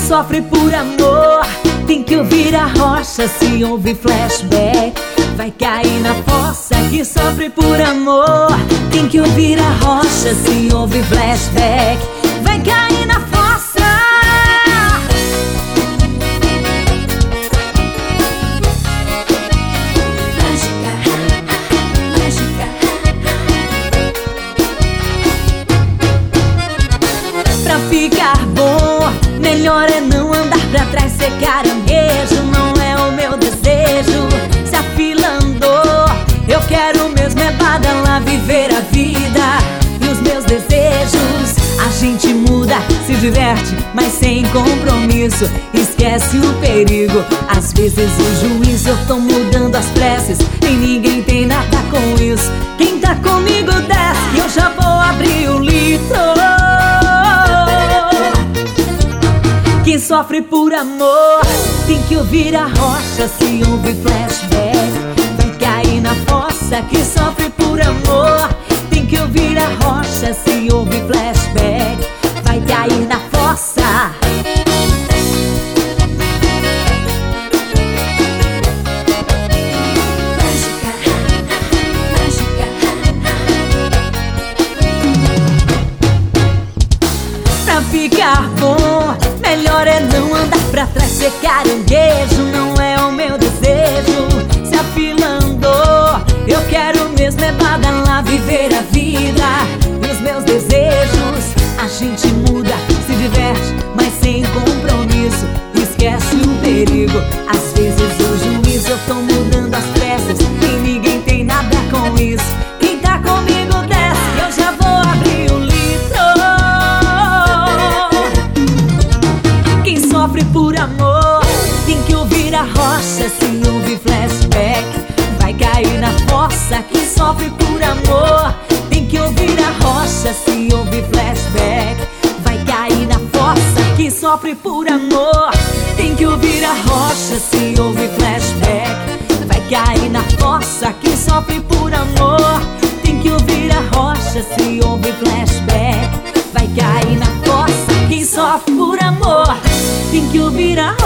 sofre por amor tem que ouvir a rocha. Se ouve flashback, vai cair na fossa. Quem sofre por amor tem que ouvir a rocha. Se ouve flashback, vai cair na fossa. Pra ficar bom, melhor é não andar pra trás, ser caranguejo. Não é o meu desejo. Se a fila andou, eu quero mesmo é badalar, viver a vida e os meus desejos. A gente muda, se diverte, mas sem compromisso. Esquece o perigo, às vezes o juízo. Eu tô mudando as preces e ninguém tem nada com isso. Quem tá comigo desce e eu já vou abrir o litro. Quem sofre por amor tem que ouvir a rocha. Se ouve flashback, vai cair na fossa. Quem sofre por amor tem que ouvir a rocha. Se ouve flashback, vai cair na fossa. Pra ficar bom, melhor é não andar pra trás, ser caranguejo. Não é o meu desejo. Se a fila andou, eu quero mesmo é badalar, viver a vida e os meus desejos. A gente muda, se diverte, mas sem compromisso. Esquece o perigo, às vezes o juízo. Eu tô mudando as pressas e ninguém tem nada com isso. Quem tá comigo desce, eu já vou abrir o litro. Quem sofre por amor tem que ouvir a rocha. Se ouve flashback, vai cair na fossa. Quem sofre por amor tem que ouvir a rocha. Se ouve flashback, vai cair na fossa. Quem sofre por amor tem que ouvir a rocha. Se ouve flashback, vai cair na fossa. Quem sofre por amor tem que ouvir a rocha. Se ouve flashback, vai cair na fossa. Quem sofre por amor tem que ouvir a